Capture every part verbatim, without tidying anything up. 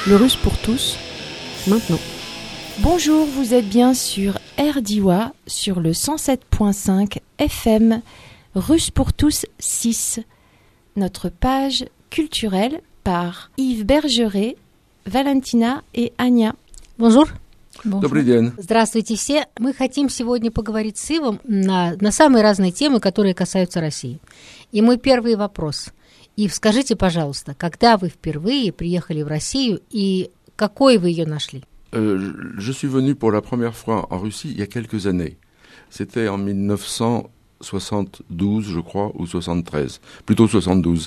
Le russe pour tous, maintenant. Bonjour, vous êtes bien sur R D I W A, sur le cent sept virgule cinq F M, Russe pour tous six. Notre page culturelle par Yves Bergeret, Valentina et Anya. Bonjour. Добрый день. Здравствуйте все. Мы хотим сегодня поговорить с Ивом на, на самые разные темы, которые касаются России. И мой первый вопрос. Ив, скажите, пожалуйста, когда вы впервые приехали в Россию и какой вы ее нашли? Euh, je suis venu pour la première fois en Russie il y a quelques années. C'était en dix-neuf cent soixante-douze, je crois, ou soixante-treize. Plutôt soixante-douze.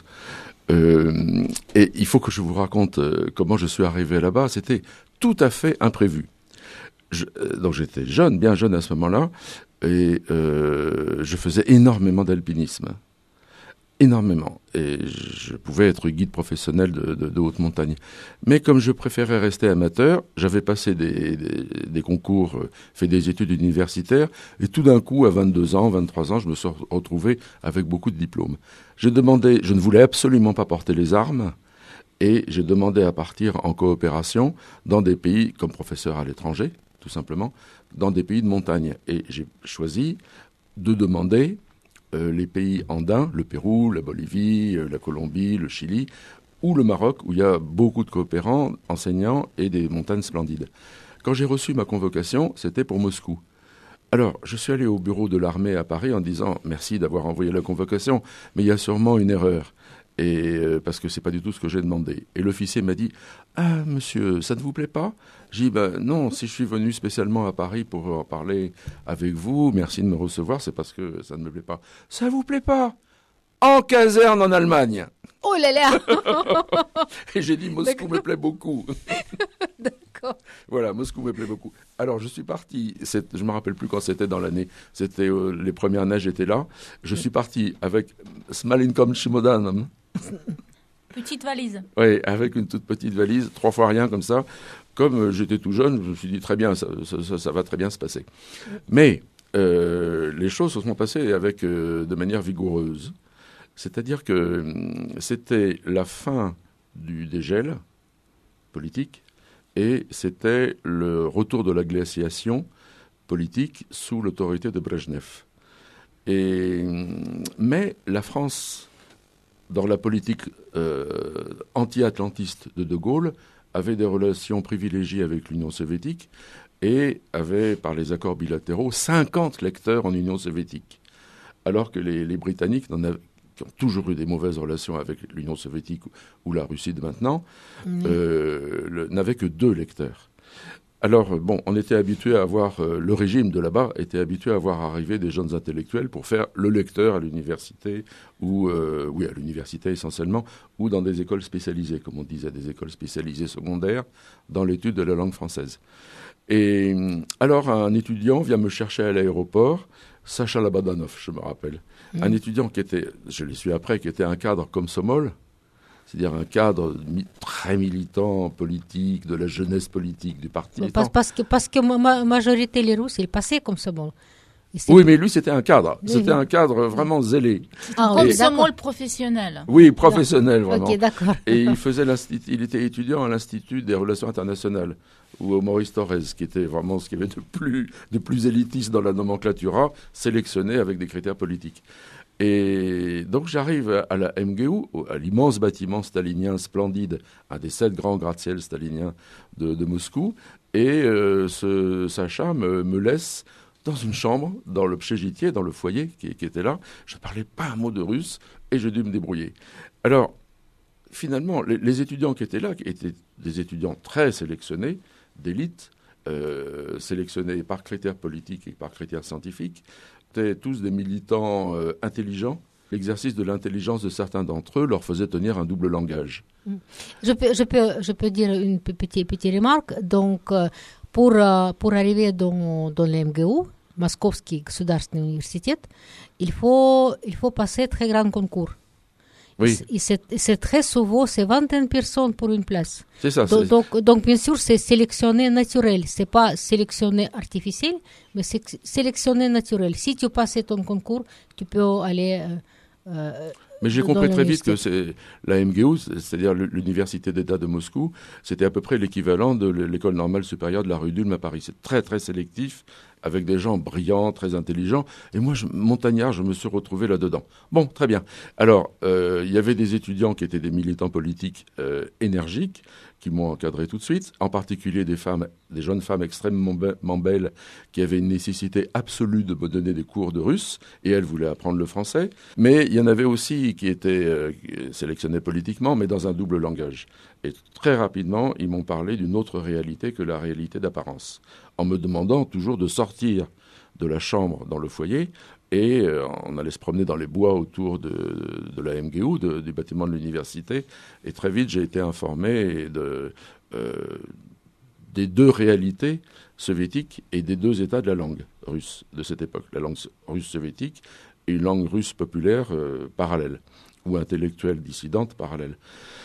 Euh, et il faut que je vous raconte euh, comment je suis arrivé là-bas. C'était tout à fait imprévu. Je, euh, donc j'étais jeune, bien jeune à ce moment-là, et euh, je faisais énormément d'alpinisme. Énormément. Et je pouvais être guide professionnel de, de, de haute montagne. Mais comme je préférais rester amateur, j'avais passé des, des, des concours, fait des études universitaires, et tout d'un coup, à vingt-deux ans, vingt-trois ans, je me suis retrouvé avec beaucoup de diplômes. J'ai demandé, je ne voulais absolument pas porter les armes, et j'ai demandé à partir en coopération dans des pays comme professeur à l'étranger, tout simplement, dans des pays de montagne. Et j'ai choisi de demander euh, les pays andins, le Pérou, la Bolivie, euh, la Colombie, le Chili, ou le Maroc, où il y a beaucoup de coopérants, enseignants et des montagnes splendides. Quand j'ai reçu ma convocation, c'était pour Moscou. Alors, je suis allé au bureau de l'armée à Paris en disant « Merci d'avoir envoyé la convocation, mais il y a sûrement une erreur. » Et euh, parce que c'est pas du tout ce que j'ai demandé. Et l'officier m'a dit « Ah, monsieur, ça ne vous plaît pas ?» J'ai dit ben, « Non, si je suis venu spécialement à Paris pour en parler avec vous, merci de me recevoir, c'est parce que ça ne me plaît pas. »« Ça vous plaît pas ? En caserne en Allemagne !» Oh là là. Et j'ai dit « Moscou D'accord. me plaît beaucoup. » D'accord. Voilà, Moscou me plaît beaucoup. Alors, je suis parti, c'est, je ne me rappelle plus quand c'était dans l'année, c'était euh, les premières neiges étaient là. Je suis parti avec Smalinkom Chimodan, Petite valise. oui, avec une toute petite valise, trois fois rien comme ça. Comme euh, j'étais tout jeune, je me suis dit très bien, ça, ça, ça, ça va très bien se passer. Mais euh, les choses se sont passées avec, euh, de manière vigoureuse. C'est-à-dire que euh, c'était la fin du dégel politique et c'était le retour de la glaciation politique sous l'autorité de Brejnev. Et, mais la France, dans la politique euh, anti-atlantiste de De Gaulle, avait des relations privilégiées avec l'Union soviétique et avait, par les accords bilatéraux, cinquante lecteurs en Union soviétique. Alors que les, les Britanniques n'en avaient, qui ont toujours eu des mauvaises relations avec l'Union soviétique ou, ou la Russie de maintenant, mmh. euh, le, n'avaient que deux lecteurs. Alors, bon, on était habitué à avoir, euh, le régime de là-bas était habitué à voir arriver des jeunes intellectuels pour faire le lecteur à l'université, ou, euh, oui, à l'université essentiellement, ou dans des écoles spécialisées, comme on disait, des écoles spécialisées secondaires, dans l'étude de la langue française. Et alors, un étudiant vient me chercher à l'aéroport, Sacha Labadanov, je me rappelle. Mmh. Un étudiant qui était, je l'ai su après, qui était un cadre comme Somol, c'est-à-dire un cadre mi- très militant, politique, de la jeunesse politique du parti. Parce, parce que, parce que ma majorité les Russes, ils passaient comme Somol. Oui, mais lui, c'était un cadre. Oui, c'était oui. un cadre vraiment zélé. Ah, Et- comme Somol professionnel. Oui, professionnel, vraiment. Ok, d'accord. Et il, faisait l'institut, il était étudiant à l'Institut des Relations internationales, où Maurice Thorez, qui était vraiment ce qu'il y avait de plus, de plus élitiste dans la nomenclatura, sélectionné avec des critères politiques. Et donc j'arrive à la M G U, à l'immense bâtiment stalinien splendide, un des sept grands gratte-ciel staliniens de, de Moscou, et euh, ce Sacha me, me laisse dans une chambre, dans le pchégitier, dans le foyer qui, qui était là. Je ne parlais pas un mot de russe et j'ai dû me débrouiller. Alors, finalement, les, les étudiants qui étaient là, qui étaient des étudiants très sélectionnés, d'élite, euh, sélectionnés par critères politiques et par critères scientifiques, étaient tous des militants euh, intelligents. L'exercice de l'intelligence de certains d'entre eux leur faisait tenir un double langage. Je peux, je peux, je peux dire une petite, petite remarque. Donc, pour, pour arriver dans, dans l'M G U, Moscovский государственный университет, il faut, il faut passer très grand concours. Oui. Et c'est, c'est très souvent, c'est vingt et une personnes pour une place. C'est ça. Donc, c'est... donc, donc, bien sûr, c'est sélectionné naturel. C'est pas sélectionné artificiel, mais c'est sélectionné naturel. Si tu passes ton concours, tu peux aller euh, euh, Mais j'ai dans compris très vite l'université. que c'est la M G U, c'est-à-dire l'Université d'État de Moscou, c'était à peu près l'équivalent de l'École normale supérieure de la rue d'Ulm à Paris. C'est très très sélectif, avec des gens brillants, très intelligents. Et moi, je, montagnard, je me suis retrouvé là-dedans. Bon, très bien. Alors, euh, il y avait des étudiants qui étaient des militants politiques euh, énergiques, qui m'ont encadré tout de suite, en particulier des femmes, des jeunes femmes extrêmement be- belles, qui avaient une nécessité absolue de me donner des cours de russe, et elles voulaient apprendre le français. Mais il y en avait aussi qui étaient euh, sélectionnés politiquement, mais dans un double langage. Et très rapidement, ils m'ont parlé d'une autre réalité que la réalité d'apparence, en me demandant toujours de sortir de la chambre dans le foyer, et euh, on allait se promener dans les bois autour de, de la M G U, de, du bâtiment de l'université. Et très vite, j'ai été informé de, euh, des deux réalités soviétiques et des deux états de la langue russe de cette époque. La langue russe soviétique et une langue russe populaire euh, parallèle, ou intellectuelle dissidente parallèle.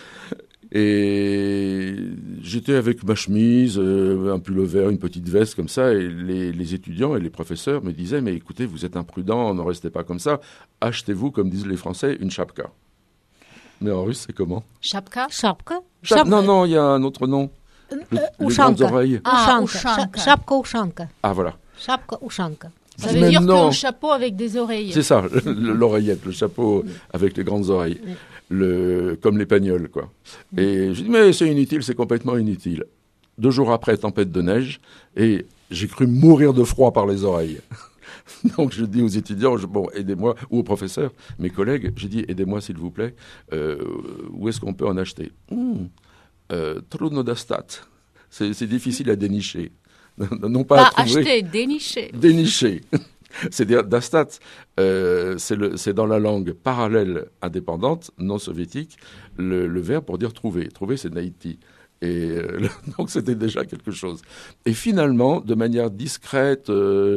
Et j'étais avec ma chemise, euh, un pull vert, une petite veste comme ça, et les, les étudiants et les professeurs me disaient « Mais écoutez, vous êtes imprudent, ne restez pas comme ça, achetez-vous, comme disent les Français, une chapka ». Mais en russe, c'est comment? Шапка. Шапка? Chap- Шапка. Non, non, il y a un autre nom. Le- les Ушанка. grandes oreilles. Ah, Ушанка. ушанка. Ша- Шапка-ушанка. Ah, voilà. Шапка-ушанка. Ça Je veut dis, dire mais non. que chapeau avec des oreilles. C'est ça, le- l'oreillette, le chapeau avec les grandes oreilles, le, comme les pagnols, quoi. Et j'ai dit, mais c'est inutile, c'est complètement inutile. Deux jours après, tempête de neige, et j'ai cru mourir de froid par les oreilles. Donc je dis aux étudiants, je- bon, aidez-moi, ou aux professeurs, mes collègues, j'ai dit, aidez-moi s'il vous plaît, euh, où est-ce qu'on peut en acheter? Hmm, euh, Trudno dostat. C'est c'est difficile à dénicher. Non pas Pas à trouver. acheter, dénicher. Dénicher. C'est-à-dire, dastat, euh, c'est le- c'est dans la langue parallèle indépendante, non soviétique, le, le verbe pour dire trouver. Trouver, c'est naïti. Et euh, le- donc, c'était déjà quelque chose. Et finalement, de manière discrète, euh,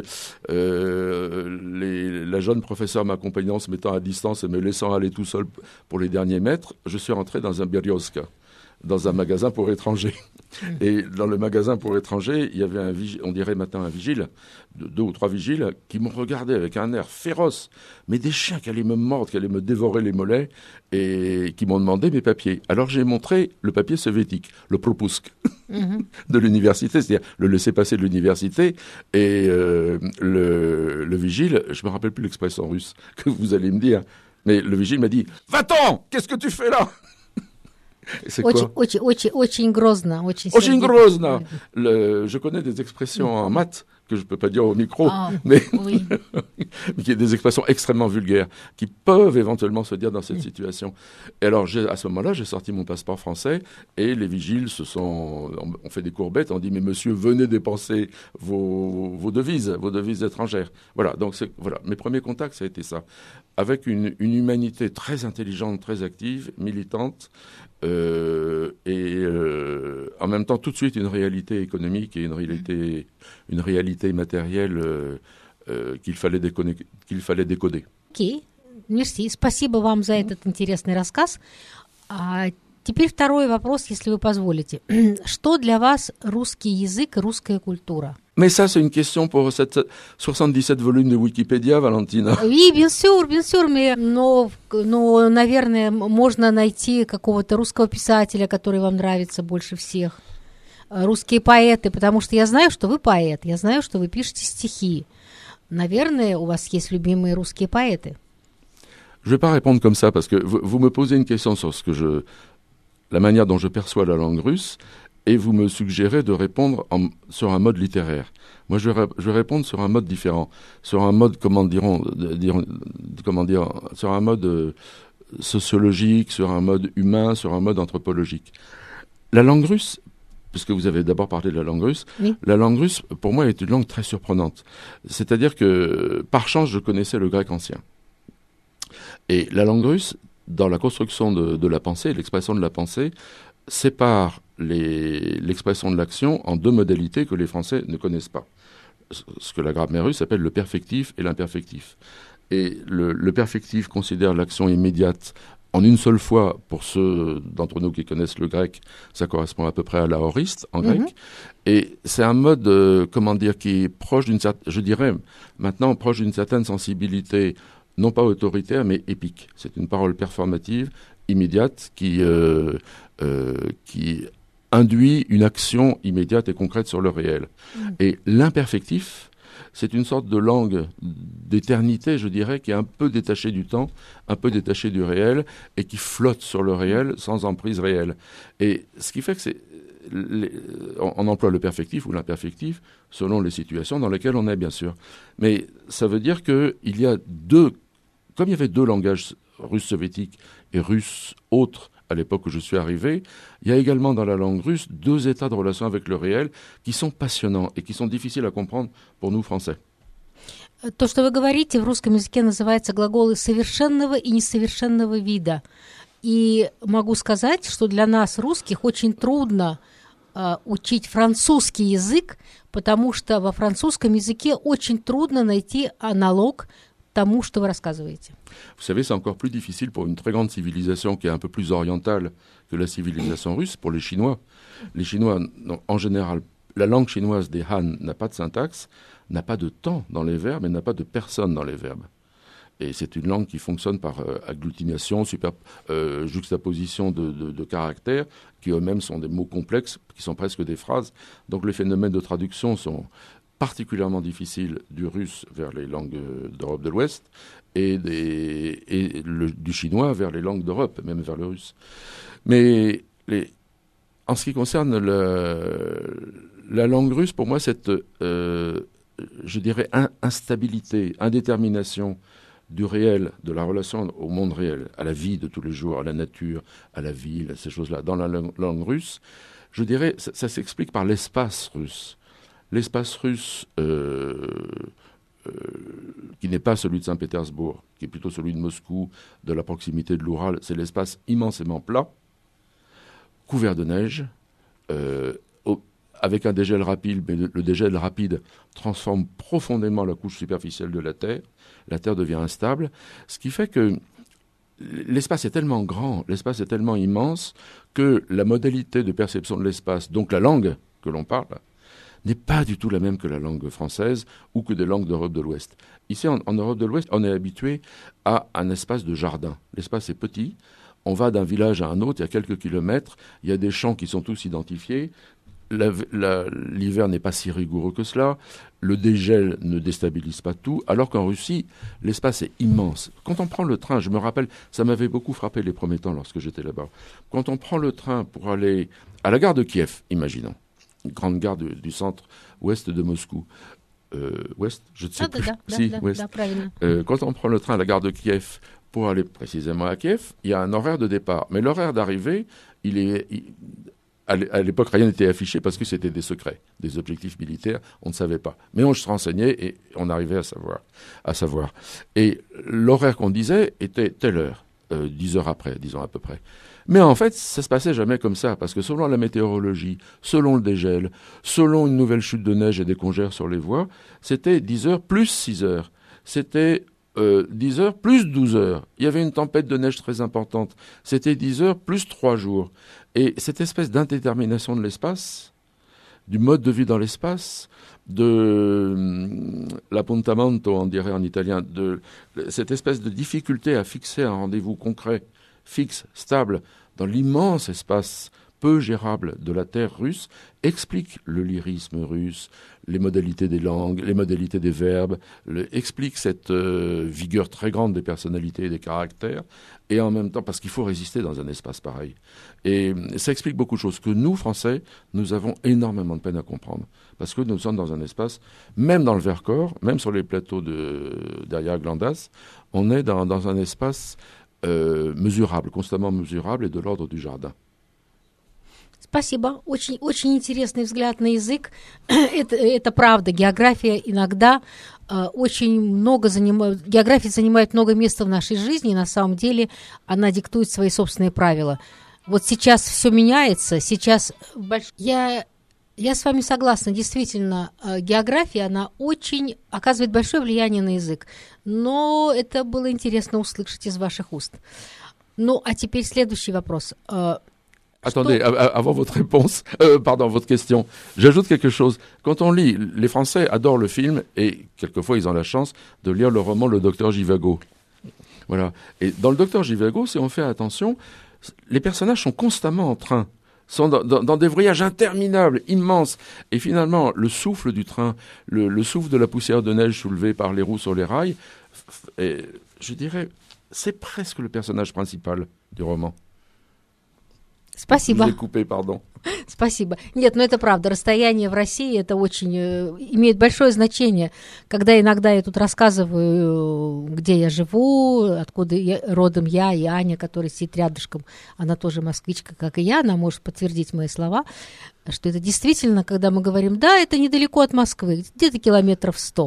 euh, les- la jeune professeure m'accompagnant, se mettant à distance et me laissant aller tout seul pour les derniers mètres, je suis rentré dans un Berioska, dans un magasin pour étrangers. Et dans le magasin pour étrangers, il y avait un vigile, on dirait maintenant un vigile, de- deux ou trois vigiles, qui m'ont regardé avec un air féroce, mais des chiens qui allaient me mordre, qui allaient me dévorer les mollets, et qui m'ont demandé mes papiers. Alors j'ai montré le papier soviétique, le propusk de l'université, c'est-à-dire le laissez-passer de l'université, et euh, le, le vigile, je me rappelle plus l'expression russe que vous allez me dire, mais le vigile m'a dit « Va-t'en, qu'est-ce que tu fais là ?» Et c'est Очень, quoi? очень, очень, очень грозно, очень Очень сердито. грозно. Le- Je connais des expressions en maths que je ne peux pas dire au micro, Ah, mais oui. mais qui est des expressions extrêmement vulgaires qui peuvent éventuellement se dire dans cette situation. Et alors, j'ai- à ce moment-là, j'ai sorti mon passeport français et les vigiles se sont, ont fait des courbettes, ont dit mais monsieur, venez dépenser vos, vos devises, vos devises étrangères. Voilà. Donc c'est voilà, mes premiers contacts, ça a été ça, avec une, une humanité très intelligente, très active, militante. Euh, et euh, en même temps tout de suite une réalité économique et une réalité, une réalité matérielle euh, euh, qu'il fallait, déconner- qu'il fallait décoder. Окей, мерси. Спасибо вам за этот интересный рассказ. А теперь второй вопрос, если вы позволите. Что для вас русский язык и русская культура? Mais ça, c'est une question pour cette soixante-dix-sept volumes de Wikipédia, Valentina. Oui, bien sûr, bien sûr, mais, но, но, наверное, м- можно найти какого-то русского писателя, который вам нравится больше всех. Э, Русские поэты, потому что я знаю, что вы поэт, я знаю, что вы пишете стихи. Наверное, у вас есть любимые русские поэты. Je ne vais pas répondre comme ça parce que vous, vous me posez une question sur ce que je, la manière dont je perçois la langue russe, et vous me suggérez de répondre en- sur un mode littéraire. Moi, je vais, ré- je vais répondre sur un mode différent, sur un mode, comment dirons, de- dirons- comment dire, sur un mode euh, sociologique, sur un mode humain, sur un mode anthropologique. La langue russe, puisque vous avez d'abord parlé de la langue russe, Oui. la langue russe, pour moi, est une langue très surprenante. C'est-à-dire que, par chance, je connaissais le grec ancien. Et la langue russe, dans la construction de, de la pensée, l'expression de la pensée, sépare les- l'expression de l'action en deux modalités que les Français ne connaissent pas. Ce ce que la grammaire russe appelle le perfectif et l'imperfectif. Et le, le perfectif considère l'action immédiate en une seule fois. Pour ceux d'entre nous qui connaissent le grec, ça correspond à peu près à l'aoriste en grec. Mhm. Et c'est un mode, euh, comment dire, qui est proche d'une certaine, je dirais maintenant, proche d'une certaine sensibilité non pas autoritaire, mais épique. C'est une parole performative, immédiate, qui, euh, euh, qui induit une action immédiate et concrète sur le réel. Mmh. Et l'imperfectif, c'est une sorte de langue d'éternité, je dirais, qui est un peu détachée du temps, un peu détachée du réel, et qui flotte sur le réel sans emprise réelle. Et ce qui fait que c'est... Les, on, on emploie le perfectif ou l'imperfectif selon les situations dans lesquelles on est, bien sûr. Mais ça veut dire qu'il y a deux... Comme il y avait deux langages, russe soviétique et russe autre, à l'époque où je suis arrivé, il y a également dans la langue russe deux états de relation avec le réel qui sont passionnants et qui sont difficiles à comprendre pour nous, Français. То, что вы говорите, в русском языке называется глаголы совершенного и несовершенного вида. И могу сказать, что для нас, русских, очень трудно э, учить французский язык, потому что во французском языке очень трудно найти аналог тому, что вы рассказываете. Vous savez, c'est encore plus difficile pour une très grande civilisation qui est un peu plus orientale que la civilisation russe, pour les Chinois. Les Chinois, en général, la langue chinoise des Han n'a pas de syntaxe, n'a pas de temps dans les verbes et n'a pas de personne dans les verbes. Et c'est une langue qui fonctionne par euh, agglutination, super, euh, juxtaposition de, de, de caractères, qui eux-mêmes sont des mots complexes, qui sont presque des phrases. Donc les phénomènes de traduction sont particulièrement difficiles du russe vers les langues d'Europe de l'Ouest et, des, et le, du chinois vers les langues d'Europe, même vers le russe. Mais les, en ce qui concerne le, la langue russe, pour moi, cette, euh, je dirais, in, instabilité, indétermination du réel, de la relation au monde réel, à la vie de tous les jours, à la nature, à la ville, à ces choses-là, dans la langue, langue russe, je dirais, ça, ça s'explique par l'espace russe. L'espace russe, euh, euh, qui n'est pas celui de Saint-Pétersbourg, qui est plutôt celui de Moscou, de la proximité de l'Oural, c'est l'espace immensément plat, couvert de neige, euh, au, avec un dégel rapide, mais le, le dégel rapide transforme profondément la couche superficielle de la Terre. La Terre devient instable, ce qui fait que l'espace est tellement grand, l'espace est tellement immense, que la modalité de perception de l'espace, donc la langue que l'on parle, n'est pas du tout la même que la langue française ou que des langues d'Europe de l'Ouest. Ici, en, en Europe de l'Ouest, on est habitué à un espace de jardin. L'espace est petit, on va d'un village à un autre, il y a quelques kilomètres, il y a des champs qui sont tous identifiés, la, la, l'hiver n'est pas si rigoureux que cela, le dégel ne déstabilise pas tout, alors qu'en Russie, l'espace est immense. Quand on prend le train, je me rappelle, ça m'avait beaucoup frappé les premiers temps lorsque j'étais là-bas, quand on prend le train pour aller à la gare de Kiev, imaginons, une grande gare du, du centre-ouest de Moscou. Euh, ouest, je ne sais ah, plus. Da, si, da, ouest. Da, euh, quand on prend le train à la gare de Kiev pour aller précisément à Kiev, il y a un horaire de départ. Mais l'horaire d'arrivée, il est, il, à l'époque, rien n'était affiché parce que c'était des secrets, des objectifs militaires, on ne savait pas. Mais on se renseignait et on arrivait à savoir. À savoir. Et l'horaire qu'on disait était telle heure, euh, dix heures après, disons à peu près. Mais en fait, ça se passait jamais comme ça, parce que selon la météorologie, selon le dégel, selon une nouvelle chute de neige et des congères sur les voies, c'était dix heures plus six heures. C'était euh, dix heures plus douze heures. Il y avait une tempête de neige très importante. C'était dix heures plus trois jours. Et cette espèce d'indétermination de l'espace, du mode de vie dans l'espace, de l'appuntamento, on dirait en italien, de cette espèce de difficulté à fixer un rendez-vous concret, fixe, stable, dans l'immense espace peu gérable de la terre russe, explique le lyrisme russe, les modalités des langues, les modalités des verbes, le, explique cette euh, vigueur très grande des personnalités et des caractères, et en même temps, parce qu'il faut résister dans un espace pareil. Et ça explique beaucoup de choses que nous, Français, nous avons énormément de peine à comprendre, parce que nous sommes dans un espace, même dans le Vercors, même sur les plateaux de, derrière Glandas, on est dans, dans un espace Euh, mesurable, constamment mesurable et de l'ordre du jardin. Спасибо. Очень, очень интересный взгляд на язык. это, это правда. География иногда э, очень много занимает... География занимает много места в нашей жизни, и на самом деле она диктует свои собственные правила. Вот сейчас все меняется. Сейчас больш... я... Я с вами согласна, действительно, география, она очень оказывает большое влияние на язык. Но это было интересно услышать из ваших уст. Ну, а теперь следующий вопрос. Attendez, Что... avant votre réponse, euh, pardon, votre question, j'ajoute quelque chose. Quand on lit, les Français adorent le film et quelquefois ils ont la chance de lire le roman Le Docteur Zhivago. Voilà. Et dans le Docteur Zhivago, si on fait attention, les personnages sont constamment en train, sont dans, dans, dans des voyages interminables, immenses. Et finalement, le souffle du train, le, le souffle de la poussière de neige soulevée par les roues sur les rails, et, je dirais, c'est presque le personnage principal du roman. Спасибо. Je vous ai coupé, pardon. Спасибо. Нет, ну это правда. Расстояние в России это очень э, имеет большое значение. Когда иногда я тут рассказываю, где я живу, откуда я, родом я и Аня, которая сидит рядышком, она тоже москвичка, как и я, она может подтвердить мои слова, что это действительно, когда мы говорим, да, это недалеко от Москвы, где-то километров сто.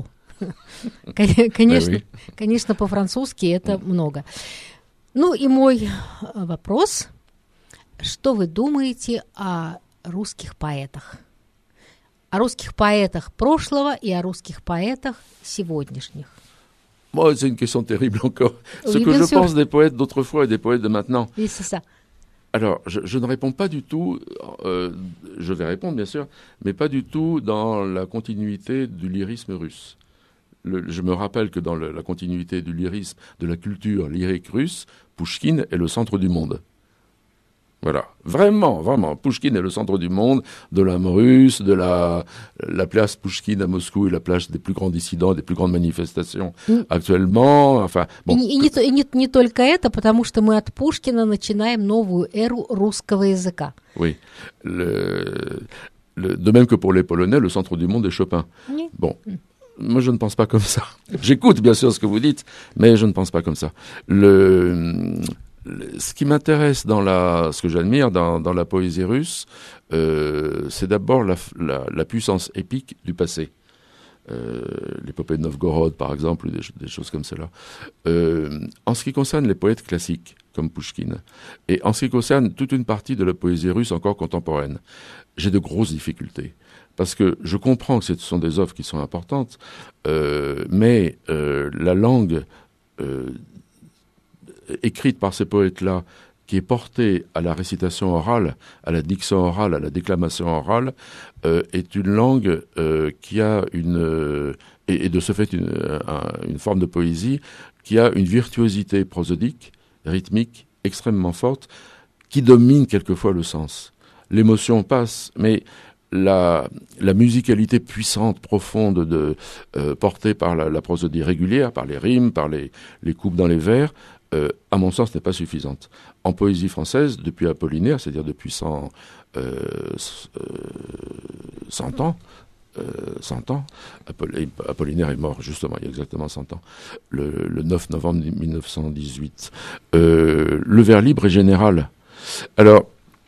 Конечно, конечно, по-французски это много. Ну и мой вопрос. Что вы думаете о русских поэтах? О русских поэтах прошлого и о русских поэтах сегодняшних? Moi, c'est une question terrible encore. Ce Oui, que bien je sûr. pense des poètes d'autrefois et des poètes de maintenant. Oui, c'est ça. Alors, je, je ne réponds pas du tout, euh, je vais répondre bien sûr, mais pas du tout dans la continuité du lyrisme russe. Le, je me rappelle que dans le, la continuité du lyrisme, de la culture lyrique russe, Pouchkine est le centre du monde. Voilà, vraiment, vraiment. Pouchkine est le centre du monde, de l'âme russe, de la, la place Pouchkine à Moscou est la place des plus grands dissidents, des plus grandes manifestations Mm. actuellement. Enfin, И, bon. не- и не, то- и не- не только это, потому что мы от Пушкина начинаем новую эру русского языка. Oui. Le, le, de même que pour les Polonais, le centre du monde est Chopin. Oui. Bon. Moi, je ne pense pas comme ça. J'écoute bien sûr ce que vous dites, mais je ne pense pas comme ça. Le, le ce qui m'intéresse dans la, ce que j'admire dans, dans la poésie russe, euh, c'est d'abord la, la, la puissance épique du passé. Euh, l'épopée de Novgorod, par exemple, ou des, des choses comme cela. Euh, en ce qui concerne les poètes classiques, comme Pouchkine, et en ce qui concerne toute une partie de la poésie russe encore contemporaine, j'ai de grosses difficultés. Parce que je comprends que ce sont des œuvres qui sont importantes, euh, mais euh, la langue euh, écrite par ces poètes-là, qui est portée à la récitation orale, à la diction orale, à la déclamation orale, euh, est une langue euh, qui a une, euh, et, et de ce fait une, un, une forme de poésie, qui a une virtuosité prosodique, rythmique, extrêmement forte, qui domine quelquefois le sens. L'émotion passe, mais la, la musicalité puissante, profonde, de, euh, portée par la, la prosodie régulière, par les rimes, par les, les coupes dans les vers, euh, à mon sens, n'est pas suffisante. En poésie française, depuis Apollinaire, c'est-à-dire depuis cent, euh, cent ans, euh, cent ans, Apoll- Apollinaire est mort justement il y a exactement cent ans, le, le neuf novembre mille neuf cent dix-huit. Euh, le vers libre est général. Alors,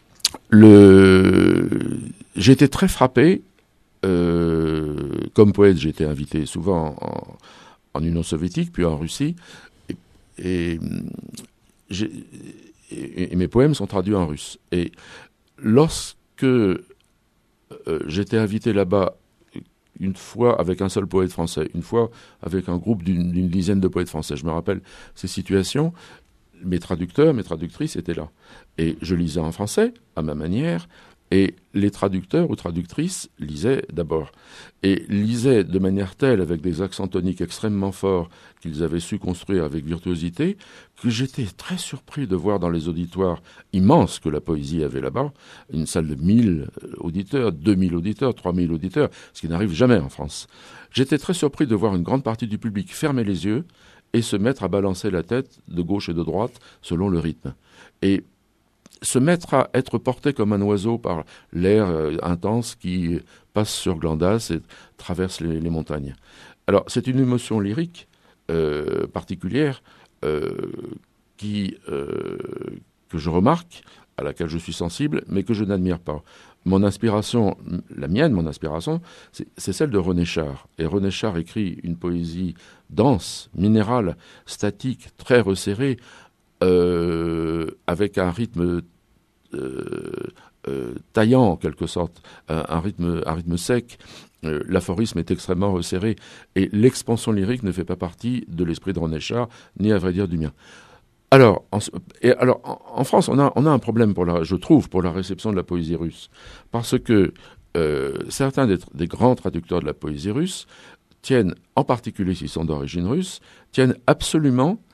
le... j'ai été très frappé, euh, comme poète, j'ai été invité souvent en, en Union soviétique, puis en Russie, et, et, j'ai, et, et mes poèmes sont traduits en russe. Et lorsque euh, j'étais invité là-bas, une fois avec un seul poète français, une fois avec un groupe d'une, d'une dizaine de poètes français, je me rappelle ces situations, mes traducteurs, mes traductrices étaient là. Et je lisais en français, à ma manière, et les traducteurs ou traductrices lisaient d'abord. Et lisaient de manière telle, avec des accents toniques extrêmement forts, qu'ils avaient su construire avec virtuosité, que j'étais très surpris de voir dans les auditoires immenses que la poésie avait là-bas, une salle de mille auditeurs, deux mille auditeurs, trois mille auditeurs, ce qui n'arrive jamais en France. J'étais très surpris de voir une grande partie du public fermer les yeux et se mettre à balancer la tête de gauche et de droite selon le rythme. Et se mettre à être porté comme un oiseau par l'air euh, intense qui passe sur Glandas et traverse les, les montagnes. Alors, c'est une émotion lyrique euh, particulière euh, qui, euh, que je remarque, à laquelle je suis sensible, mais que je n'admire pas. Mon inspiration, la mienne, mon inspiration, c'est, c'est celle de René Char. Et René Char écrit une poésie dense, minérale, statique, très resserrée, Euh, avec un rythme euh, euh, taillant en quelque sorte, un, un, rythme, un rythme sec. Euh, l'aphorisme est extrêmement resserré et l'expansion lyrique ne fait pas partie de l'esprit de René Char, ni à vrai dire du mien. Alors, en, et alors, en, en France, on a, on a un problème, pour la, je trouve, pour la réception de la poésie russe, parce que euh, certains des, des grands traducteurs de la poésie russe tiennent, en particulier s'ils sont d'origine russe, tiennent absolument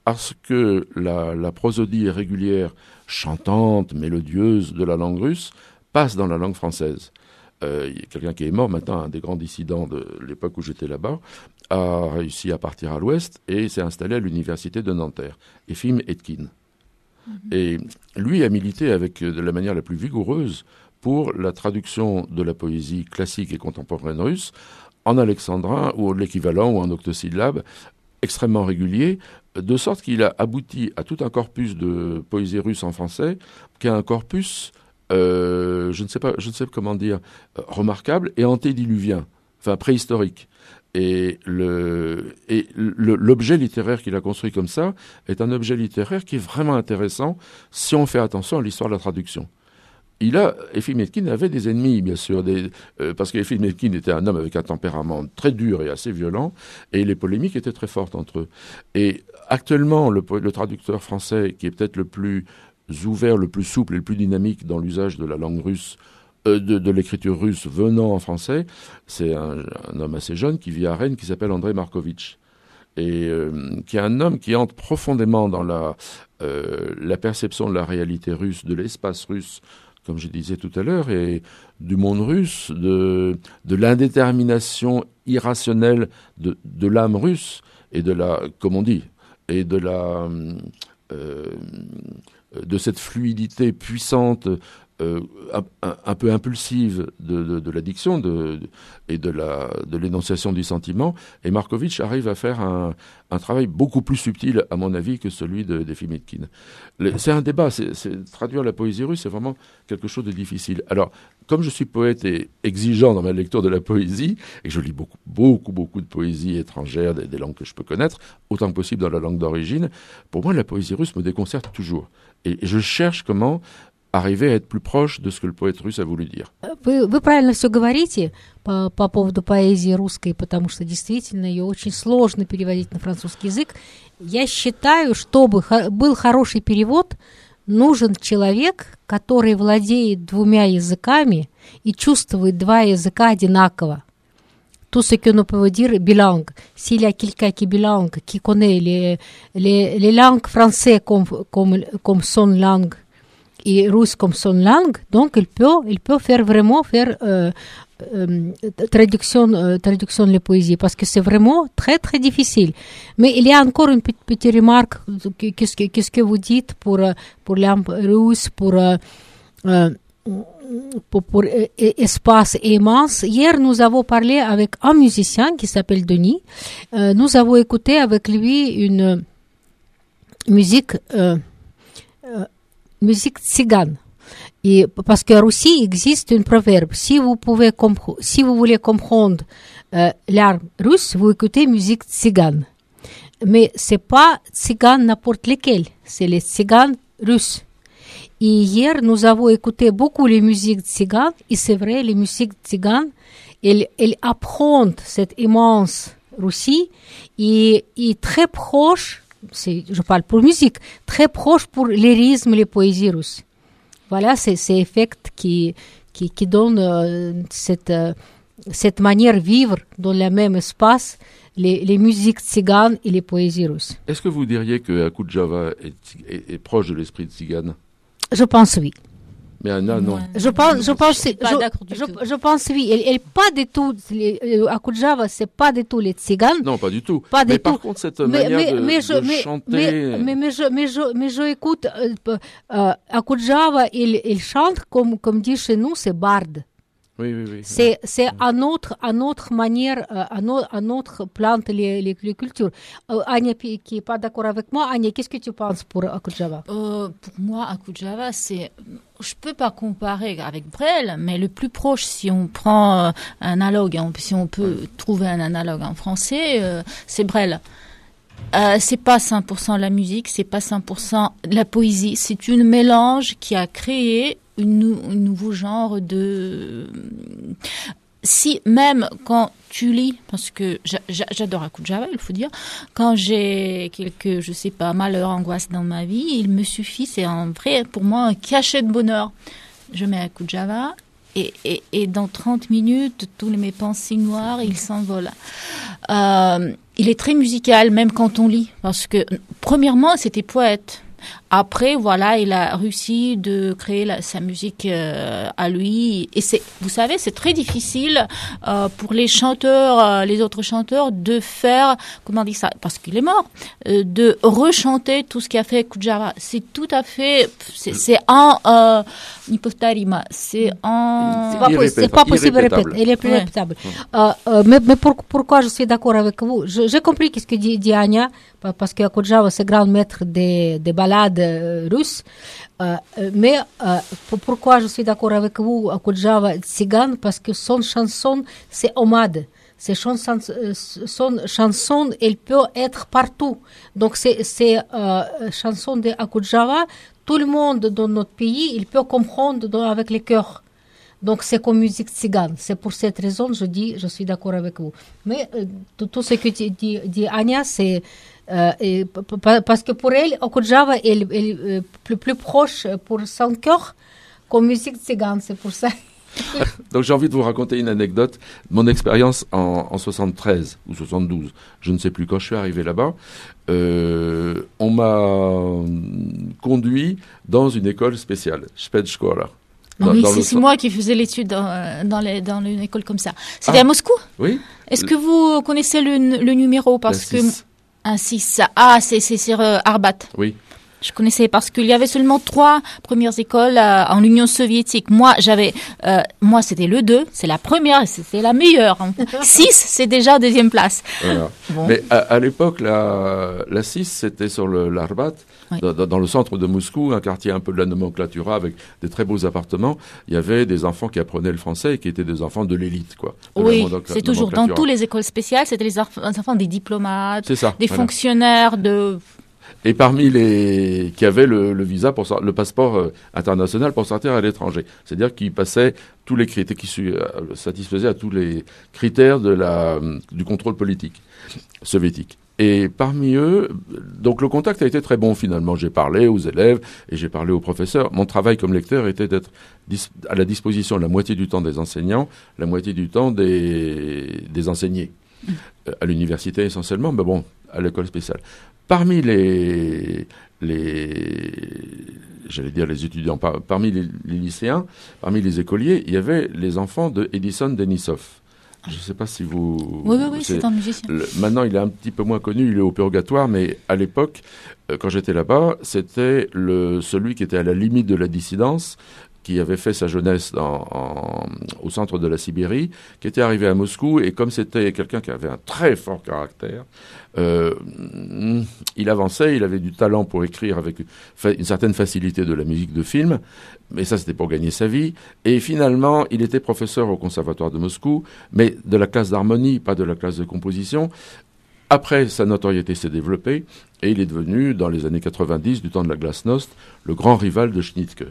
à ce que la, la prosodie régulière, chantante, mélodieuse de la langue russe passe dans la langue française. Euh, il y a quelqu'un qui est mort maintenant, un des grands dissidents de l'époque où j'étais là-bas, a réussi à partir à l'ouest et s'est installé à l'université de Nanterre, Efim Etkin. Mm-hmm. Et lui a milité avec de la manière la plus vigoureuse pour la traduction de la poésie classique et contemporaine russe en alexandrin ou l'équivalent ou en octosyllabe extrêmement régulier, de sorte qu'il a abouti à tout un corpus de poésie russe en français, qui est un corpus, euh, je ne sais pas, je ne sais pas comment dire, euh, remarquable et antédiluvien, enfin préhistorique. Et, le, et le, l'objet littéraire qu'il a construit comme ça est un objet littéraire qui est vraiment intéressant si on fait attention à l'histoire de la traduction. Il a, Efim Etkin avait des ennemis, bien sûr, des, euh, parce qu'Efim Etkin était un homme avec un tempérament très dur et assez violent, et les polémiques étaient très fortes entre eux. Et actuellement, le, le traducteur français, qui est peut-être le plus ouvert, le plus souple et le plus dynamique dans l'usage de la langue russe, euh, de, de l'écriture russe venant en français, c'est un, un homme assez jeune qui vit à Rennes, qui s'appelle André Markovitch, et euh, qui est un homme qui entre profondément dans la, euh, la perception de la réalité russe, de l'espace russe, comme je disais tout à l'heure, et du monde russe, de, de l'indétermination irrationnelle de, de l'âme russe, et de la, comme on dit, et de la, euh, de cette fluidité puissante, euh, un, un peu impulsive de, de, de la diction de, de, et de, la, de l'énonciation du sentiment. Et Markovitch arrive à faire un, un travail beaucoup plus subtil, à mon avis, que celui de, d'Efim Etkin. Le, c'est un débat. C'est, c'est, traduire la poésie russe, c'est vraiment quelque chose de difficile. Alors, comme je suis poète et exigeant dans ma lecture de la poésie, et que je lis beaucoup, beaucoup, beaucoup de poésie étrangère, des, des langues que je peux connaître, autant que possible dans la langue d'origine, pour moi, la poésie russe me déconcerte toujours. Et, et je cherche comment arriver à être plus proche de ce que le поэт russe a voulu dire. Вы, вы правильно все говорите по, по поводу поэзии русской, потому что действительно ее очень сложно переводить на французский язык. Я считаю, чтобы был хороший перевод, нужен человек, который владеет двумя языками и чувствует два языка одинаково. Tout ce que nous pouvons dire bilingue. S'il y a quelqu'un qui est bilingue, qui connaît les, les, les langues françaises comme, comme, comme son langue, et russe comme son langue, donc il peut, il peut faire vraiment faire euh, euh, traduction, euh, traduction de la poésie, parce que c'est vraiment très très difficile. Mais il y a encore une petite, petite remarque, qu'est-ce que, qu'est-ce que vous dites pour, pour l'âme russe, pour, euh, pour, pour euh, espace et immense. Hier, nous avons parlé avec un musicien qui s'appelle Denis. Euh, nous avons écouté avec lui une musique euh, euh, musique tzigane. Et parce qu'en Russie existe un proverbe. Si vous pouvez compre- si vous voulez comprendre euh, l'art russe, vous écoutez musique tzigane. Mais c'est pas tzigane n'importe lesquels, c'est les tziganes russes. Et hier, nous avons écouté beaucoup les musiques tziganes, et c'est vrai, les musiques tziganes, elles, elles apprennent cette immense Russie, et, et très proche, c'est, je parle pour musique, très proche pour les rythmes, les poésies russes. Voilà, c'est cet effet qui, qui, qui donne euh, cette, euh, cette manière de vivre dans le même espace, les, les musiques tziganes et les poésies russes. Est-ce que vous diriez que Akudjava est, est, est proche de l'esprit tzigane? Je pense oui. Mais Anna, non. Ouais. Je pense, je pense, Je suis pas je, d'accord du je, tout. je pense oui. Elle, elle pas du tout. Les, Akudjava, c'est pas du tout les tziganes. Non, pas du tout. Pas mais du par tout. contre, cette Mais, manière mais, de, mais je, de mais, chanter... mais, mais, mais je, mais je, mais je écoute. Euh, euh, Akudjava, il, il chante comme, comme dit chez nous, c'est barde. Oui, oui, oui. C'est, c'est un autre, un autre manière, euh, un, autre, un autre plan de les, les, les cultures. Euh, Anya, qui n'est pas d'accord avec moi, Anya, qu'est-ce que tu penses pour Akudjava? Euh, pour moi, Akudjava, c'est... Je peux pas comparer avec Brel, mais le plus proche, si on prend euh, un analogue, hein, si on peut trouver un analogue en français, euh, c'est Brel. Euh, c'est pas cent pour cent la musique, c'est pas cent pour cent la poésie. C'est une mélange qui a créé une, un nouveau genre de... Si même quand tu lis, parce que j'a, j'adore Akudjava, il faut dire, quand j'ai quelques, je sais pas, malheurs, angoisses dans ma vie, il me suffit, c'est un vrai, pour moi, un cachet de bonheur. Je mets Akudjava et, et, et dans trente minutes, tous mes pensées noires, ils s'envolent. Euh, il est très musical, même quand on lit. Parce que, premièrement, c'était poète. Après, voilà, il a réussi de créer la, sa musique euh, à lui. Et c'est, vous savez, c'est très difficile euh, pour les chanteurs, euh, les autres chanteurs, de faire, comment on dit ça, parce qu'il est mort, euh, de rechanter tout ce qu'a fait Kujava. C'est tout à fait, c'est, c'est en euh, Nipotarima, c'est en... C'est pas, Irrépétable. c'est pas possible de Irrépétable. répéter. Il est plus répétable. Euh, euh, mais mais pour, pourquoi je suis d'accord avec vous? Je, j'ai compris ce que dit, dit Anya, parce que Kujava, c'est grand maître des, des ballades euh, russes. Euh, mais euh, pour, pourquoi je suis d'accord avec vous, Kujava Tzigane? Parce que son chanson, c'est omade. Ces chansons, son chanson, elle peut être partout. Donc, c'est, c'est euh, chanson de Akudjava. Tout le monde dans notre pays, il peut comprendre dans, avec les cœurs. Donc, c'est comme musique tzigane. C'est pour cette raison, je dis, je suis d'accord avec vous. Mais euh, tout, tout ce que dit, dit, dit Anya, c'est euh, et, p- p- parce que pour elle, Akudjava est, est, est plus, plus proche pour son cœur comme musique tzigane. C'est pour ça. Donc j'ai envie de vous raconter une anecdote. Mon expérience en, en soixante-treize ou soixante-douze, je ne sais plus quand je suis arrivé là-bas, euh, on m'a conduit dans une école spéciale, Spetschola. Non, oui, c'est, c'est moi qui faisais l'étude dans, dans, les, dans une école comme ça. C'était ah, à Moscou? Oui. Est-ce que vous connaissez le, le numéro? Parce que un six. Ah, c'est, c'est sur euh, Arbat. Oui. Je connaissais parce qu'il y avait seulement trois premières écoles euh, en Union soviétique. Moi, j'avais, euh, moi, c'était le deux, c'est la première, c'était la meilleure. six, c'est déjà deuxième place. Voilà. Bon. Mais à, à l'époque, la, la six, c'était sur le, l'Arbat, oui. dans, dans le centre de Moscou, un quartier un peu de la nomenclatura avec des très beaux appartements. Il y avait des enfants qui apprenaient le français et qui étaient des enfants de l'élite, quoi. De oui, c'est toujours dans toutes les écoles spéciales, c'était les enfants des diplomates, c'est ça, des voilà. fonctionnaires, de... Et parmi les qui avaient le, le visa pour le passeport euh, international pour sortir à l'étranger, c'est-à-dire qu'ils passaient tous les critères, qui euh, satisfaisaient à tous les critères de la du contrôle politique soviétique. Et parmi eux, donc le contact a été très bon finalement. J'ai parlé aux élèves et j'ai parlé aux professeurs. Mon travail comme lecteur était d'être dis- à la disposition la moitié du temps des enseignants, la moitié du temps des des enseignés mmh. euh, à l'université essentiellement, mais bon, à l'école spéciale. Parmi les, les, j'allais dire les étudiants, par, parmi les, les lycéens, parmi les écoliers, il y avait les enfants de Edison Denisov. Je ne sais pas si vous... Oui, oui, oui, c'est, c'est un musicien. Le, maintenant, il est un petit peu moins connu, il est au purgatoire, mais à l'époque, euh, quand j'étais là-bas, c'était le, celui qui était à la limite de la dissidence, qui avait fait sa jeunesse dans, en, au centre de la Sibérie, qui était arrivé à Moscou, et comme c'était quelqu'un qui avait un très fort caractère, euh, il avançait, il avait du talent pour écrire avec une certaine facilité de la musique de film, mais ça c'était pour gagner sa vie, et finalement il était professeur au conservatoire de Moscou, mais de la classe d'harmonie, pas de la classe de composition. Après, sa notoriété s'est développée, et il est devenu, dans les années quatre-vingt-dix, du temps de la glasnost, le grand rival de Schnittke.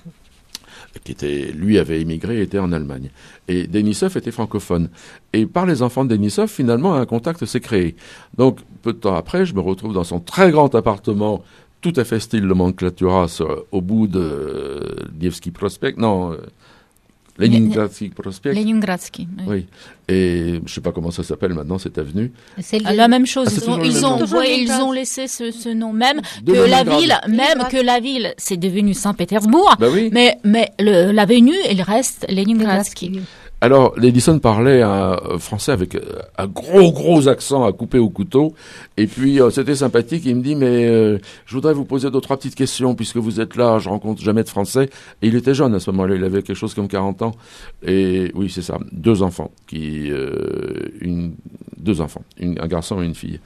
Qui était, lui avait émigré et était en Allemagne. Et Denisov était francophone. Et par les enfants de Denisov, finalement, un contact s'est créé. Donc, peu de temps après, je me retrouve dans son très grand appartement, tout à fait style nomenclatura, au bout de euh, Nevsky Prospect. Non, euh, Leningradsky Prospect. Leningradsky, oui. oui. Et je ne sais pas comment ça s'appelle maintenant, cette avenue. C'est le... la même chose. Ah, ils, ont, ils, ont, ouais, ils ont laissé ce, ce nom. Même de que la ville, même que la ville, c'est devenu Saint-Pétersbourg. Bah oui. Mais, mais le, l'avenue, elle reste Leningradsky. Alors, l'Edison parlait un français avec un gros, gros accent à couper au couteau. Et puis, euh, c'était sympathique. Il me dit, mais euh, je voudrais vous poser deux, trois petites questions, puisque vous êtes là, je rencontre jamais de Français. Et il était jeune à ce moment-là, il avait quelque chose comme quarante ans. Et oui, c'est ça, deux enfants, qui, euh, une, deux enfants, une, un garçon et une fille.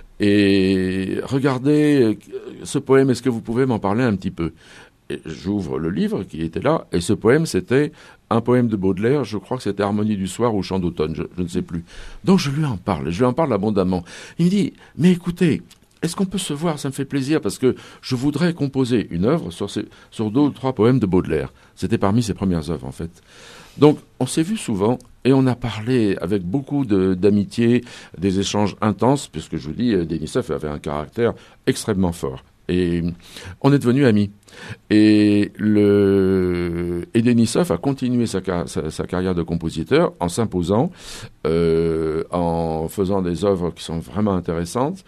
Et regardez ce poème, est-ce que vous pouvez m'en parler un petit peu ? Et j'ouvre le livre qui était là, et ce poème, c'était un poème de Baudelaire, je crois que c'était Harmonie du soir ou Chant d'automne, je, je ne sais plus. Donc je lui en parle, je lui en parle abondamment. Il me dit, mais écoutez, est-ce qu'on peut se voir? Ça me fait plaisir, parce que je voudrais composer une œuvre sur, ces, sur deux ou trois poèmes de Baudelaire. C'était parmi ses premières œuvres, en fait. Donc, on s'est vu souvent, et on a parlé avec beaucoup de, d'amitié, des échanges intenses, puisque je vous dis, Denisov avait un caractère extrêmement fort. Et on est devenus amis. Et, le... et Denisov a continué sa, sa, sa carrière de compositeur en s'imposant, euh, en faisant des œuvres qui sont vraiment intéressantes.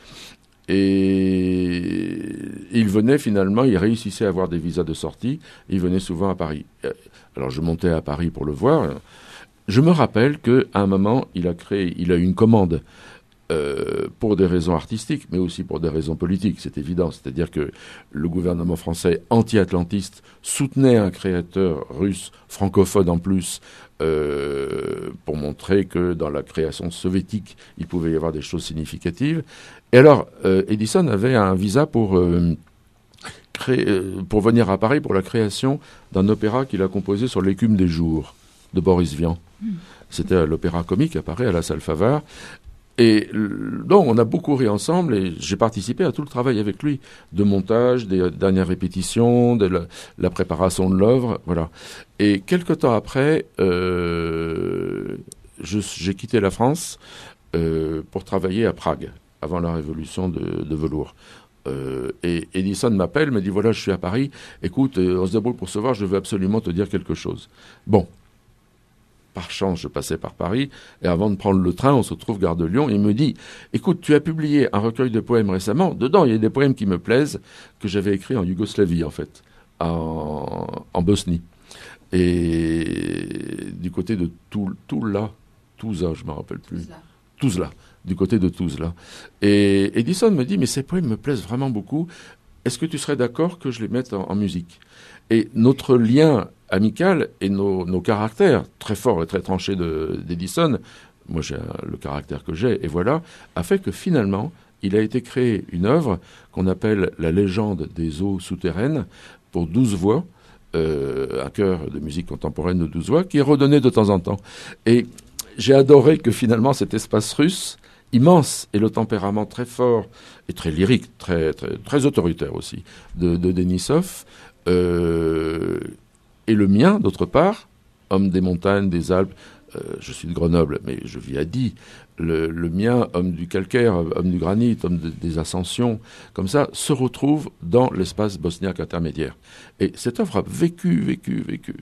Et il venait finalement, il réussissait à avoir des visas de sortie. Il venait souvent à Paris. Alors je montais à Paris pour le voir. Je me rappelle qu'à un moment, il a créé, il a eu une commande euh, pour des raisons artistiques, mais aussi pour des raisons politiques, c'est évident. C'est-à-dire que le gouvernement français anti-atlantiste soutenait un créateur russe, francophone en plus, euh, pour montrer que dans la création soviétique, il pouvait y avoir des choses significatives. Et alors, euh, Edison avait un visa pour... Euh, Créer, pour venir à Paris pour la création d'un opéra qu'il a composé sur l'écume des jours de Boris Vian. Mmh. C'était l'opéra comique à Paris, à la salle Favart. Et donc, on a beaucoup ri ensemble et j'ai participé à tout le travail avec lui, de montage, des dernières répétitions, de la, la préparation de l'œuvre, voilà. Et quelque temps après, euh, je, j'ai quitté la France euh, pour travailler à Prague, avant la révolution de, de velours. Euh, et Edison m'appelle, me dit voilà, je suis à Paris, écoute, euh, on se débrouille pour se voir, je veux absolument te dire quelque chose. Bon, par chance, je passais par Paris, et avant de prendre le train, on se trouve gare de Lyon, et il me dit écoute, tu as publié un recueil de poèmes récemment, dedans il y a des poèmes qui me plaisent, que j'avais écrits en Yougoslavie en fait, en, en Bosnie, et du côté de Tula, Tuzla, je ne me rappelle plus, Tuzla. du côté de Tuzla. Et Edison me dit, mais ces poèmes me plaisent vraiment beaucoup, est-ce que tu serais d'accord que je les mette en, en musique ? Et notre lien amical et nos, nos caractères très forts et très tranchés de, d'Edison, moi j'ai le caractère que j'ai, et voilà, a fait que finalement, il a été créé une œuvre qu'on appelle La légende des eaux souterraines, pour douze voix, euh, un chœur de musique contemporaine de douze voix, qui est redonné de temps en temps. Et j'ai adoré que finalement cet espace russe, immense, et le tempérament très fort et très lyrique, très, très, très autoritaire aussi, de, de Denisov, euh, et le mien, d'autre part, homme des montagnes, des Alpes, euh, je suis de Grenoble, mais je vis à Die, le, le mien, homme du calcaire, homme du granit, homme de, des ascensions, comme ça, se retrouve dans l'espace bosniaque intermédiaire. Et cette œuvre a vécu, vécu, vécu.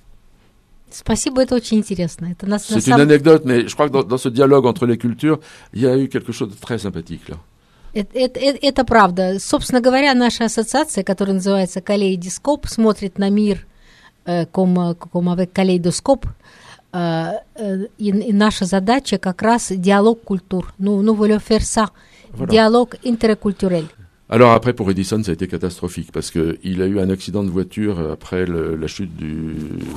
Спасибо, это очень интересно. Это нас, C'est на une самом... anecdote, mais je crois que dans, dans ce dialogue entre les cultures, il y a eu quelque chose de très sympathique là. Это, это, это, это правда. Собственно говоря, наша ассоциация, которая называется «Калейдоскоп», смотрит на мир э, comme, comme avec калейдоскоп, э, э, и, и наша задача как раз диалог культур. Ну, nous voulons faire ça, voilà. Dialogue interculturel. Alors après, pour Edison, ça a été catastrophique parce qu'il a eu un accident de voiture après le, la chute du,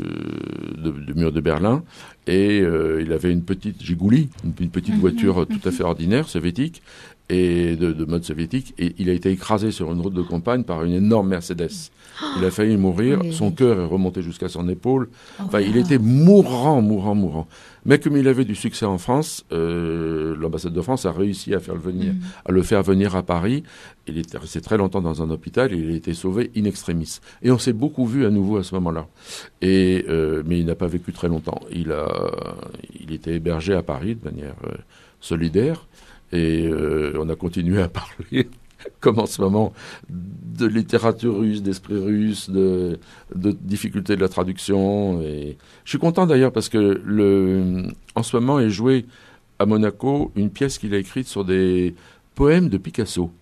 de, du mur de Berlin et euh, il avait une petite Gigouli, une, une petite voiture tout à fait ordinaire, soviétique, et de, de mode soviétique, et il a été écrasé sur une route de campagne par une énorme Mercedes. Il a failli mourir, son cœur est remonté jusqu'à son épaule, enfin il était mourant, mourant, mourant. Mais comme il avait du succès en France, euh, l'ambassade de France a réussi à faire le venir, mmh. à le faire venir à Paris. Il était resté très longtemps dans un hôpital et il a été sauvé in extremis. Et on s'est beaucoup vu à nouveau à ce moment-là. Et euh, mais il n'a pas vécu très longtemps. Il a, il était hébergé à Paris de manière euh, solidaire et euh, on a continué à parler. Comme en ce moment, de littérature russe, d'esprit russe, de, de difficultés de la traduction. Et je suis content d'ailleurs parce que le, en ce moment est jouée à Monaco une pièce qu'il a écrite sur des poèmes de Picasso,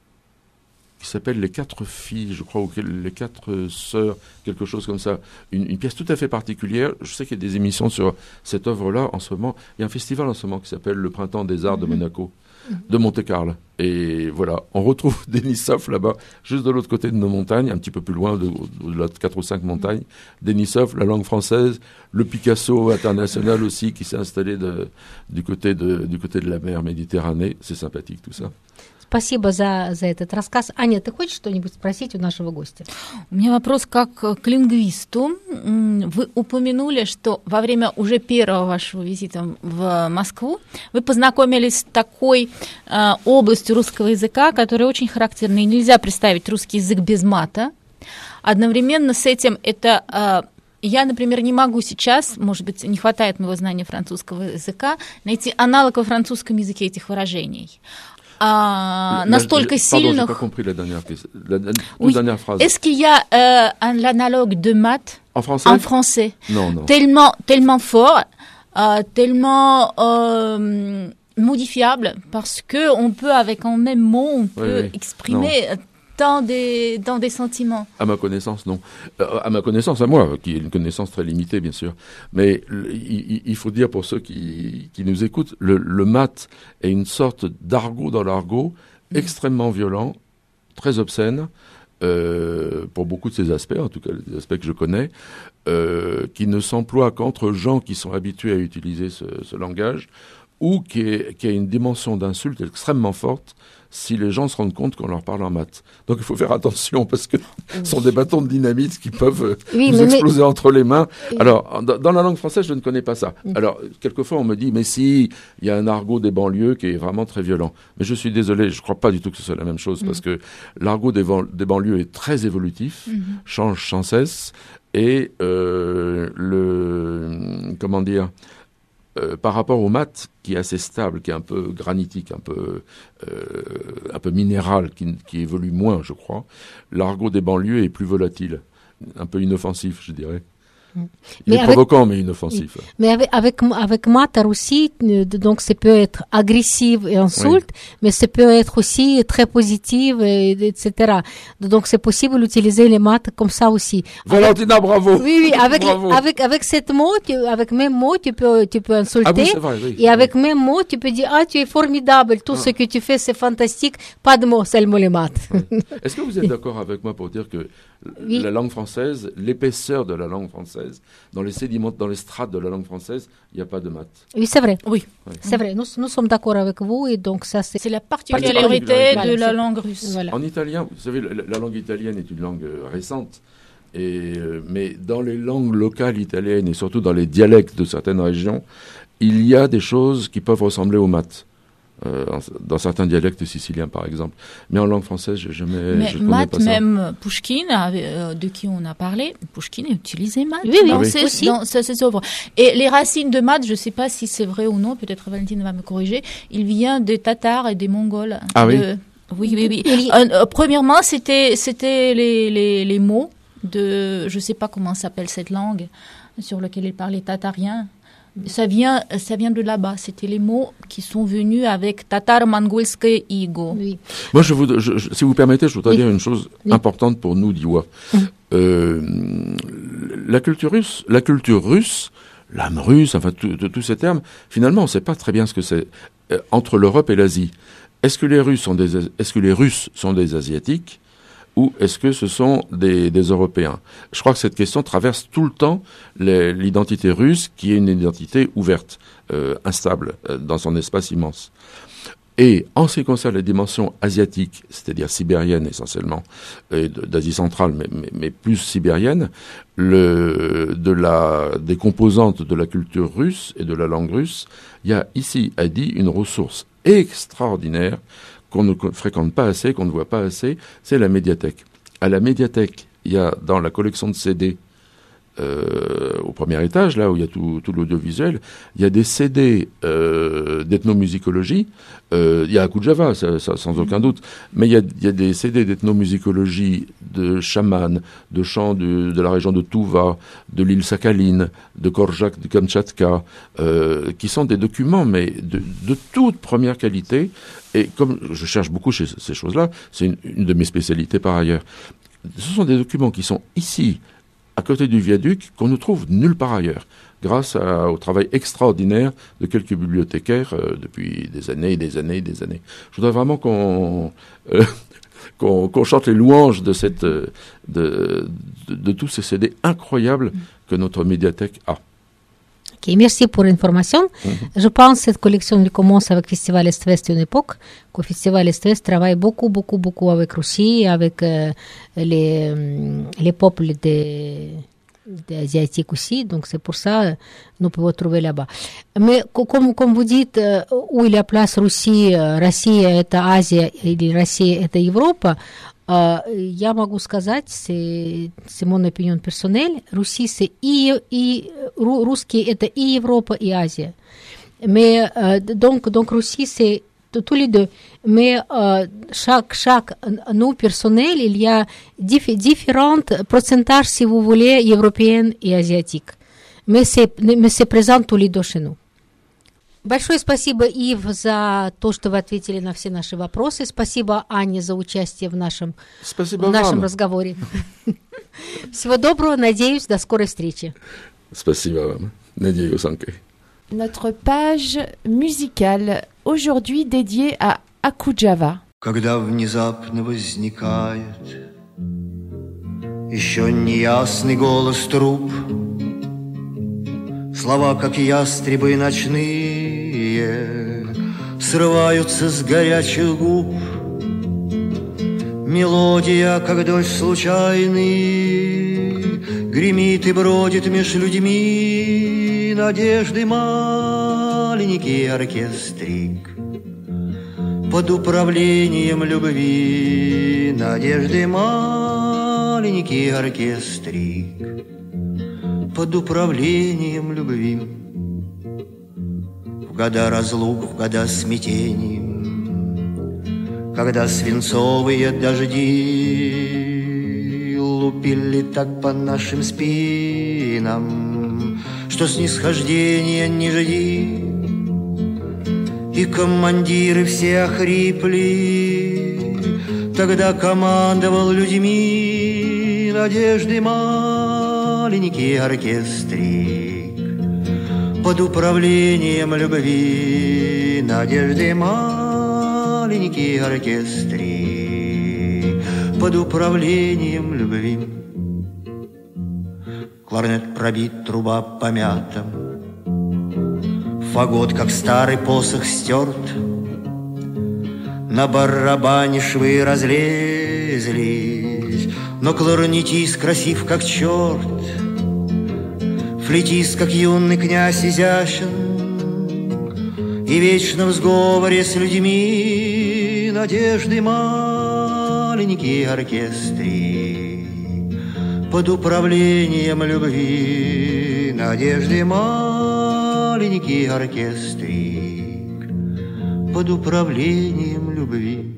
qui s'appelle Les quatre filles, je crois, ou Les quatre sœurs, quelque chose comme ça. Une, une pièce tout à fait particulière. Je sais qu'il y a des émissions sur cette œuvre-là en ce moment. Il y a un festival en ce moment qui s'appelle Le Printemps des Arts de Monaco, de Monte-Carlo. Et voilà, on retrouve Denisov là-bas, juste de l'autre côté de nos montagnes, un petit peu plus loin, de, de, de quatre ou cinq montagnes. Denisov, la langue française, le Picasso international aussi qui s'est installé de, du, côté de, du côté de la mer Méditerranée. C'est sympathique tout ça. Спасибо за, за этот рассказ. Аня, ты хочешь что-нибудь спросить у нашего гостя? У меня вопрос как к лингвисту. Вы упомянули, что во время уже первого вашего визита в Москву вы познакомились с такой э, областью русского языка, которая очень характерна, и нельзя представить русский язык без мата. Одновременно с этим это... Э, Я, например, не могу сейчас, может быть, не хватает моего знания французского языка, найти аналог во французском языке этих выражений. а, La- настолько Pardon, j'ai сильных. pas compris la dernière, question- la, la- toute Oui. dernière phrase. Est-ce qu'il y a euh, un analogue de maths En français? en français Non, non. tellement, tellement fort, euh, tellement euh, modifiable, parce que on peut, avec un même mot, on peut oui. exprimer tant des, dans des sentiments. À ma connaissance, non. Euh, à ma connaissance, à moi, qui est une connaissance très limitée, bien sûr. Mais le- il, il faut dire pour ceux qui, qui nous écoutent, le, le maths est une sorte d'argot dans l'argot, extrêmement violent, très obscène, euh, pour beaucoup de ses aspects, en tout cas les aspects que je connais, euh, qui ne s'emploie qu'entre gens qui sont habitués à utiliser ce, ce langage, ou qui, est, qui a une dimension d'insulte extrêmement forte si les gens se rendent compte qu'on leur parle en maths. Donc il faut faire attention parce que ce sont des bâtons de dynamite qui peuvent euh, Oui, vous mais- exploser entre les mains. Oui. Alors, dans, dans la langue française, je ne connais pas ça. Mm. Alors, quelquefois, on me dit, mais si, il y a un argot des banlieues qui est vraiment très violent. Mais je suis désolé, je ne crois pas du tout que ce soit la même chose, Mm. parce que l'argot des, ban- des banlieues est très évolutif, change sans cesse, et euh, le... comment dire euh, par rapport au maths, qui est assez stable, qui est un peu granitique, un peu, euh, un peu minéral, qui, qui évolue moins, je crois, l'argot des banlieues est plus volatile, un peu inoffensif, je dirais. Il Mais est avec- provocant, mais inoffensif. Mais avec, avec, avec maths à Russie, euh, donc ça peut être agressif et insulte, mais ça peut être aussi très positif, et, etc. Donc c'est possible d'utiliser les maths comme ça aussi. Valentina, bravo! Oui, oui, avec, Bravo. avec, avec cette mot, tu, avec même mot, tu peux, tu peux insulter. Ah oui, c'est vrai, oui. Et avec même mot, tu peux dire, ah, tu es formidable, tout Ah. ce que tu fais, c'est fantastique. Pas de mots, seulement les maths. Est-ce que vous êtes d'accord avec moi pour dire que Oui. la langue française, l'épaisseur de la langue française, dans les sédiments, dans les strates de la langue française, il n'y a pas de maths? Oui, c'est vrai. Oui, C'est vrai. Nous, nous sommes d'accord avec vous et donc ça, c'est. c'est la Particularité particularité Voilà, de la c'est- langue russe. Voilà. En italien, vous savez, la, la langue italienne est une langue euh, récente, et, euh, mais dans les langues locales italiennes et surtout dans les dialectes de certaines régions, il y a des choses qui peuvent ressembler aux maths. Euh, en- dans certains dialectes siciliens, par exemple. Mais en langue française, j'ai jamais, Mais je connais maths, pas ça. même Pouchkine, avait, euh, de qui on a parlé, Pouchkine utilisait maths Oui, oui, dans, oui. ses, Aussi. dans ses- ses œuvres. Et les racines de maths, je ne sais pas si c'est vrai ou non, peut-être Valentine va me corriger, il vient des Tatars et des Mongols. Ah oui. de- Oui, oui, oui. Il y- Euh, euh, premièrement, c'était c'était les, les, les mots de, je ne sais pas comment s'appelle cette langue, sur laquelle ils parlaient tatarien. Ça vient, ça vient de là-bas. C'était les mots qui sont venus avec tatar, mongolske, igo. Oui. Moi, je vous, je- je- si vous permettez, je voudrais Oui. dire une chose Oui. importante pour nous, d'Iwa. Mhm. Euh, la culture russe, la culture russe, l'âme russe, enfin, tout- tout- tous ces termes, finalement, on ne sait pas très bien ce que c'est euh, entre l'Europe et l'Asie. Est-ce que les Russes sont des, est-ce que les Russes sont des Asiatiques ou est-ce que ce sont des, des Européens? Je crois que cette question traverse tout le temps les- l'identité russe, qui est une identité ouverte, euh, instable, euh, dans son espace immense. Et en ce qui concerne les dimensions asiatiques, c'est-à-dire sibériennes essentiellement, et de- d'Asie centrale, mais, mais, mais plus sibérienne, le, de la, des composantes de la culture russe et de la langue russe, il y a ici, à Die, une ressource extraordinaire qu'on ne co- fréquente pas assez, qu'on ne voit pas assez, c'est la médiathèque. À la médiathèque, il y a dans la collection de C D, euh, au premier étage, là où il y a tout, tout l'audiovisuel, il y a des C D euh, d'ethnomusicologie. Euh, il y a Akujava, ça, ça, sans aucun doute, mais il y a, il y a des C D d'ethnomusicologie de chamans, de chants de, de la région de Tuva, de l'île Sakhaline, de Korjak, de Kamtchatka, euh, qui sont des documents, mais de, de toute première qualité. Et comme je cherche beaucoup chez ces choses-là, c'est une, une de mes spécialités par ailleurs. Ce sont des documents qui sont ici, à côté du viaduc, qu'on ne trouve nulle part ailleurs, grâce à- au travail extraordinaire de quelques bibliothécaires euh, depuis des années et des années et des années. Je voudrais vraiment qu'on euh, qu'on qu'on chante les louanges de, cette, euh, de, de, de tous ces C D incroyables que notre médiathèque a. Ok, merci pour l'information. Je pense que cette collection elle commence avec le Festival Est-Ouest une époque, que le Festival Est-Ouest travaille beaucoup, beaucoup, beaucoup avec Russie, avec euh, les, euh, les peuples des, des asiatiques aussi. Donc c'est pour ça que nous pouvons trouver là-bas. Mais co- comme, comme vous dites, euh, où il y a place Russie, euh, Россия это Азия или Россия это Европа, euh, я могу сказать, c'est, c'est mon opinion personnelle, Russie c'est и, и ру- русский это и Европа, и Азия. Mais euh, donc, donc Russie c'est tous les deux. Mais euh, chaque, chaque nos personnel, il y a diff, différents pourcentages, si vous voulez, européens et asiatiques. Mais c'est, mais c'est présent tous les deux chez nous. Большое спасибо, Ив, за то, что вы ответили на все наши вопросы. Спасибо, Ане, за участие в нашем, в нашем разговоре. Всего доброго, надеюсь, до скорой встречи. Спасибо вам. Надеюсь, Анкой. Notre page musicale, aujourd'hui dédiée à Akujava. Когда внезапно возникает еще неясный голос труб, слова, как ястребы ночные, срываются с горячих губ. Мелодия, как дождь случайный, гремит и бродит меж людьми. Надежды маленький оркестрик под управлением любви. Надежды маленький оркестрик под управлением любви. В года разлук, в года смятений, когда свинцовые дожди лупили так по нашим спинам, что снисхождения не жди, и командиры все охрипли. Тогда командовал людьми надежды маленький оркестрик под управлением любви. Надежды маленький оркестрик под управлением любви. Кларнет пробит, труба помята, фагот, как старый посох, стерт. На барабане швы разлезлись, но кларнетист красив, как черт. Флейтист, как юный князь, изящен и вечно в сговоре с людьми. Надежды маленький оркестрик под управлением любви. Надежды маленький оркестрик под управлением любви.